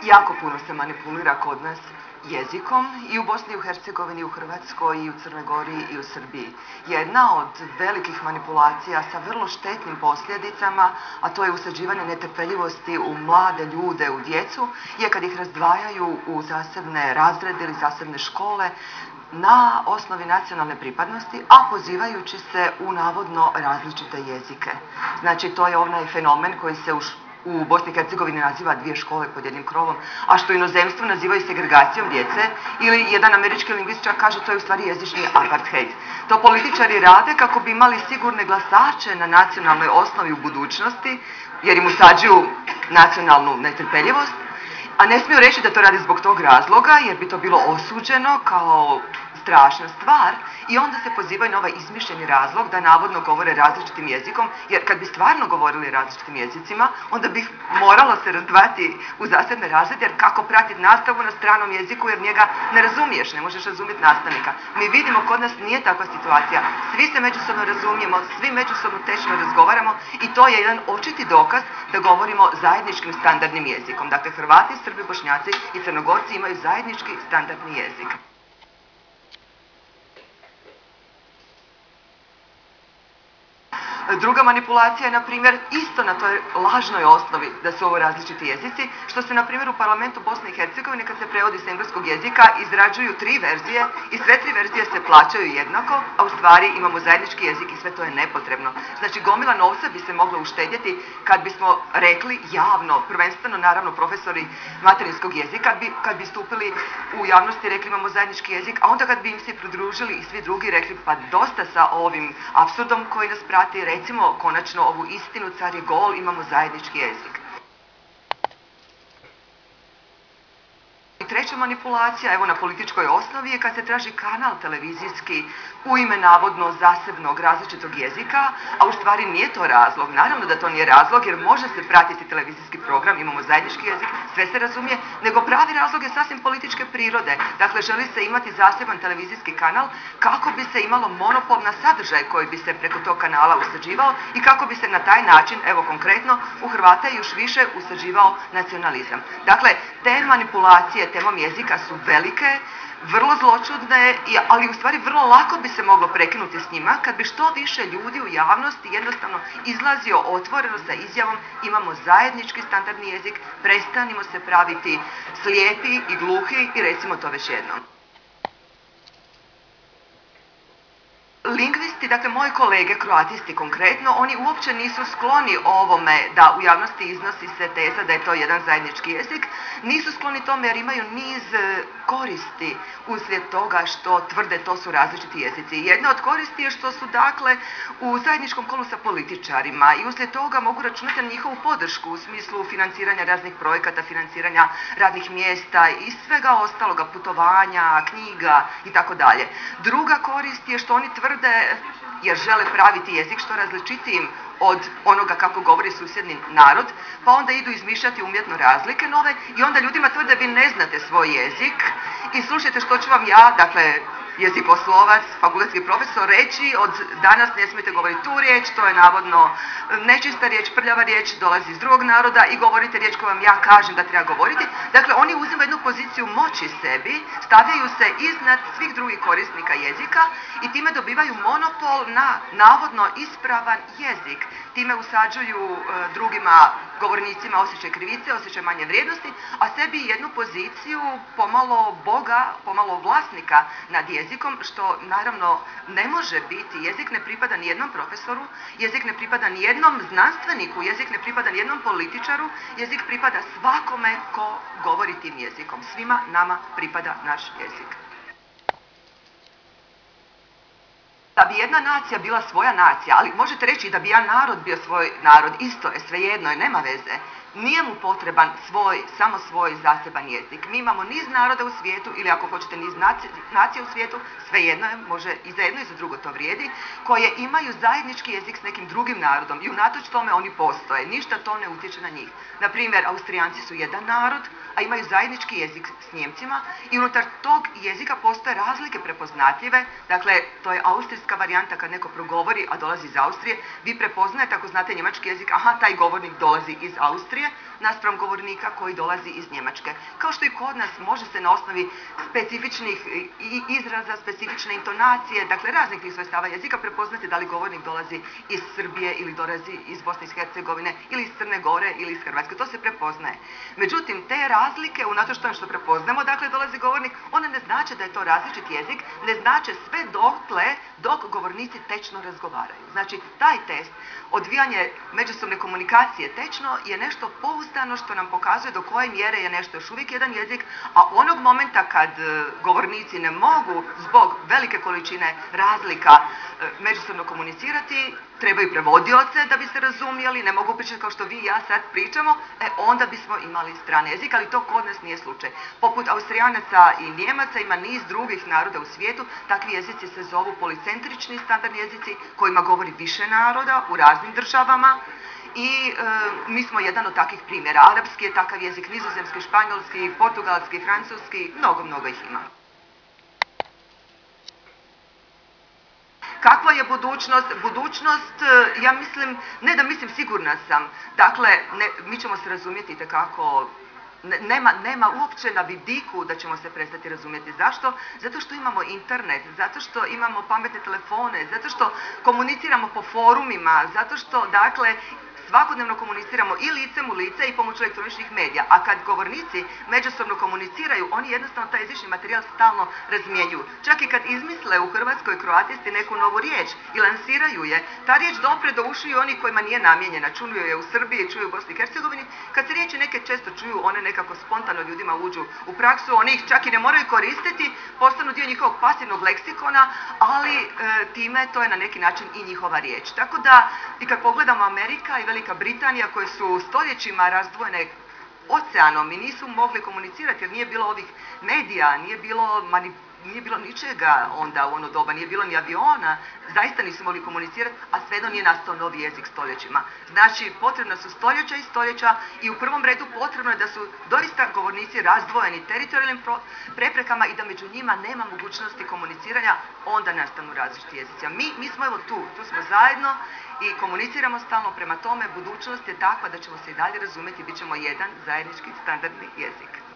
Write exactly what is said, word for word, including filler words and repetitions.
Jako puno se manipulira kod nas jezikom i u Bosni i u Hercegovini, i u Hrvatskoj, i u Crnoj Gori, i u Srbiji. Jedna od velikih manipulacija sa vrlo štetnim posljedicama, a to je usađivanje netrpeljivosti u mlade ljude, u djecu, je kad ih razdvajaju u zasebne razrede ili zasebne škole na osnovi nacionalne pripadnosti, a pozivajući se u navodno različite jezike. Znači, to je onaj fenomen koji se u u Bosni i Hercegovini naziva dvije škole pod jednim krovom, a što u inozemstvu nazivaju segregacijom djece, ili jedan američki lingvist čak kaže to je u stvari jezični apartheid. To političari rade kako bi imali sigurne glasače na nacionalnoj osnovi u budućnosti, jer im usađuju nacionalnu netrpeljivost, a ne smiju reći da to radi zbog tog razloga, jer bi to bilo osuđeno kao strašna stvar i onda se pozivaju na ovaj izmišljeni razlog da navodno govore različitim jezikom, jer kad bi stvarno govorili različitim jezicima, onda bi moralo se razdvajati u zasebne razrede, jer kako pratiti nastavu na stranom jeziku, jer njega ne razumiješ, ne možeš razumjeti nastavnika. Mi vidimo, kod nas nije takva situacija. Svi se međusobno razumijemo, svi međusobno tečno razgovaramo i to je jedan očiti dokaz da govorimo zajedničkim standardnim jezikom. Dakle, Hrvati, Srbi, Bošnjaci i Crnogorci imaju zajednički standardni jezik. Druga manipulacija je, na primjer, isto na toj lažnoj osnovi da su ovo različiti jezici, što se, na primjer, u parlamentu Bosne i Hercegovine, kad se prevodi s engleskog jezika, izrađuju tri verzije i sve tri verzije se plaćaju jednako, a u stvari imamo zajednički jezik i sve to je nepotrebno. Znači, gomila novca bi se mogla uštedjeti kad bismo rekli javno, prvenstveno, naravno, profesori materinskog jezika, kad bi, kad bi stupili u javnosti i rekli imamo zajednički jezik, a onda kad bi im se pridružili i svi drugi rekli pa dosta sa ovim apsurdom koji nas prati, recimo, konačno ovu istinu, car je gol, imamo zajednički jezik. I treća manipulacija, evo na političkoj osnovi, je kad se traži kanal televizijski u ime navodno zasebnog različitog jezika, a u stvari nije to razlog. Naravno da to nije razlog, jer može se pratiti televizijski program, imamo zajednički jezik, sve se razumije, nego pravi razlog je sasvim političke prirode. Dakle, želi se imati zaseban televizijski kanal kako bi se imalo monopol na sadržaj koji bi se preko tog kanala usađivao i kako bi se na taj način, evo konkretno, u Hrvata još više usađivao nacionalizam. Dakle, te manipulacije temom jezika su velike, vrlo zločudne, ali u stvari vrlo lako bi se moglo prekinuti s njima kad bi što više ljudi u javnosti jednostavno izlazio otvoreno sa izjavom imamo zajednički standardni jezik, prestanimo se praviti slijepi i gluhi i recimo to već jednom. Lingvisti, dakle moji kolege, kroatisti konkretno, oni uopće nisu skloni ovome da u javnosti iznosi se teza da je to jedan zajednički jezik, nisu skloni tome jer imaju niz koristi uslijed toga što tvrde to su različiti jezici. Jedna od koristi je što su dakle u zajedničkom kolu sa političarima i uslijed toga mogu računati na njihovu podršku u smislu financiranja raznih projekata, financiranja radnih mjesta i svega ostaloga, putovanja, knjiga i tako dalje. Druga korist je što oni tvrde jer žele praviti jezik što različitijim od onoga kako govori susjedni narod, pa onda idu izmišljati umjetno razlike nove i onda ljudima tvrde vi ne znate svoj jezik i slušajte što ću vam ja, dakle jezikoslovac, fakultetski profesor, reći od danas ne smijete govoriti tu riječ, to je navodno nečista riječ, prljava riječ, dolazi iz drugog naroda i govorite riječ koju vam ja kažem da treba govoriti. Dakle, oni uzimaju jednu poziciju moći sebi, stavljaju se iznad svih drugih korisnika jezika i time dobivaju monopol na navodno ispravan jezik. Time usađuju e, drugima govornicima osjećaj krivice, osjećaj manje vrijednosti, a sebi jednu poziciju pomalo boga, pomalo vlasnika nad jezikom, što naravno ne može biti. Jezik ne pripada ni jednom profesoru, jezik ne pripada ni jednom znanstveniku, jezik ne pripada ni jednom političaru, jezik pripada svakome ko govori tim jezikom. Svima nama pripada naš jezik. Da bi jedna nacija bila svoja nacija, ali možete reći da bi jedan narod bio svoj narod, isto je, svejedno je, nema veze. Nije mu potreban svoj, samo svoj zaseban jezik. Mi imamo niz naroda u svijetu, ili ako hoćete niz nacija u svijetu, svejedno je, može i za jedno i za drugo to vrijedi, koje imaju zajednički jezik s nekim drugim narodom i unatoč tome oni postoje. Ništa to ne utječe na njih. Na primjer, Austrijanci su jedan narod, a imaju zajednički jezik s Njemcima i unutar tog jezika postoje razlike prepoznatljive, dakle, to je austrijski austrijska varijanta kad neko progovori, a dolazi iz Austrije, vi prepoznajete ako znate njemački jezik, aha, taj govornik dolazi iz Austrije, naspram govornika koji dolazi iz Njemačke. Kao što i kod nas može se na osnovi specifičnih izraza, specifične intonacije, dakle raznih tih svojstava jezika prepoznati da li govornik dolazi iz Srbije ili dolazi iz Bosne i Hercegovine ili iz Crne Gore ili iz Hrvatske. To se prepoznaje. Međutim, te razlike, unatoč tome što prepoznamo, dakle dolazi govornik, one ne znače da je to različit jezik, ne znače sve dotle dok govornici tečno razgovaraju. Znači, taj test, odvijanje međusobne komunikacije tečno je nešto pouzdano što nam pokazuje do koje mjere je nešto još uvijek jedan jezik, a onog momenta kad govornici ne mogu zbog velike količine razlika međusobno komunicirati, trebaju prevodioce da bi se razumjeli, ne mogu pričati kao što vi i ja sad pričamo, e onda bismo imali strane jezik, ali to kod nas nije slučaj. Poput Austrijanaca i Njemaca ima niz drugih naroda u svijetu, takvi jezici se zovu policentrični standardni jezici kojima govori više naroda u raznim državama i e, mi smo jedan od takvih primjera. Arapski je takav jezik, nizozemski, španjolski, portugalski, francuski, mnogo, mnogo ih ima. Kakva je budućnost? Budućnost, ja mislim, ne da mislim, sigurna sam. Dakle, ne, mi ćemo se razumjeti itekako, nema, nema uopće na vidiku da ćemo se prestati razumjeti. Zašto? Zato što imamo internet, zato što imamo pametne telefone, zato što komuniciramo po forumima, zato što, dakle, svakodnevno komuniciramo i licem u lice i pomoću elektroničnih medija, a kad govornici međusobno komuniciraju, oni jednostavno taj jezični materijal stalno razmjenjuju. Čak i kad izmisle u Hrvatskoj kroatisti neku novu riječ i lansiraju je, ta riječ dopre do ušiju oni kojima nije namijenjena. Čuju je u Srbiji, čuju u Bosni i Hercegovini. Kad se riječi neke često čuju, one nekako spontano ljudima uđu u praksu, oni ih čak i ne moraju koristiti, postanu dio njihovog pasivnog leksikona, ali e, time to je na neki način i njihova riječ. Tako da, i kad pogledamo Amerika i Velika Britanija, koje su stoljećima razdvojene oceanom i nisu mogli komunicirati jer nije bilo ovih medija, nije bilo, mani, nije bilo ničega onda u ono doba, nije bilo ni aviona, zaista nisu mogli komunicirati, a svejedno nije nastao novi jezik stoljećima. Znači, potrebna su stoljeća i stoljeća i u prvom redu potrebno je da su doista govornici razdvojeni teritorijalnim preprekama i da među njima nema mogućnosti komuniciranja, onda nastanu različiti jezici. A mi, mi smo evo tu, tu smo zajedno i komuniciramo stalno, prema tome budućnost je takva da ćemo se i dalje razumjeti, bit ćemo jedan zajednički standardni jezik.